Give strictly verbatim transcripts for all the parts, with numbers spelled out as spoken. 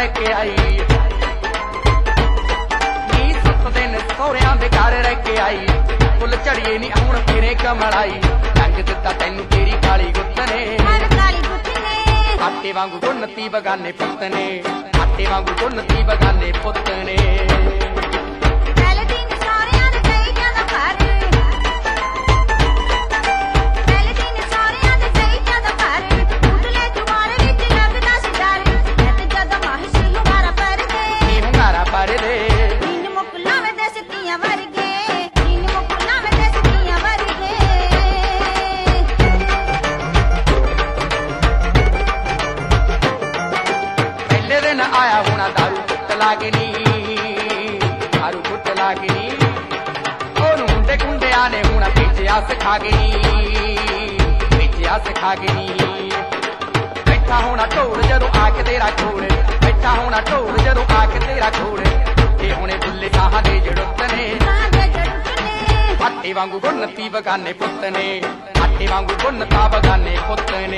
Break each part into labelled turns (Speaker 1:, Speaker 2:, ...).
Speaker 1: रह के आई नी सत दिन सोहरियां दे घर रह के आई फुल झड़िए नी हुण फिरे कमलाई रंग दिता तैनू तेरी काली गुत्त ने आटे वांगू गुन्नती बगाने पुत्त ने आटे वांगू गुन्नती बगाने पुत्त ने आया होना दारू कुट लागनी दारू कुट लागनी ओनू मुंडे कुंडिया ने होना बेचिया सिखा गई बेचिया सिखा गई बैठा होना ढोल जदों आके तेरा छोड़ बैठा होना ढोल जदों आके तेरा छोड़ ते होने बुल्ले साहां दे जड़ुत ने आटे वांगू गुन्नती बगाने पुत्त ने आटे वांगू गुन्नता बगाने पुत्त ने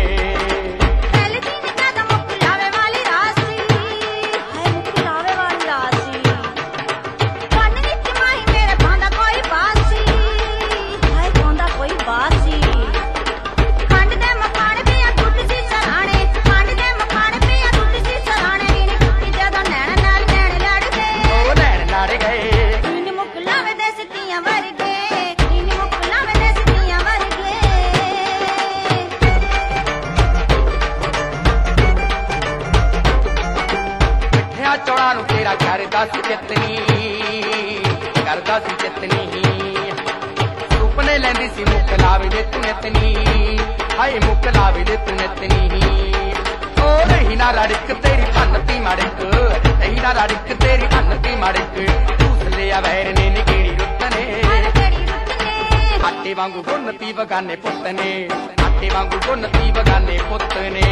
Speaker 1: चौड़ा नू तेरा करदा सी चितनी करदा सी चितनी सुपने लैंदी सी मुख लावे दे तू नितनी हाय मुख लावे दे तू नितनी ओ रही ना रड़क तेरी भन्नती मड़क रही ना रड़क तेरी भन्नती मड़क दूसरे वैर ने निकेड़ी रुत ने आटे वांगू गुन्नती बगाने पुत्त ने आटे वांगू गुन्नती बगाने पुत्त ने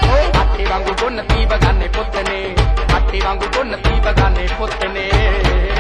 Speaker 1: गुन्नती बगाने पुत्त ने आटे वांगू गुन्नती बगाने पुत्त ने।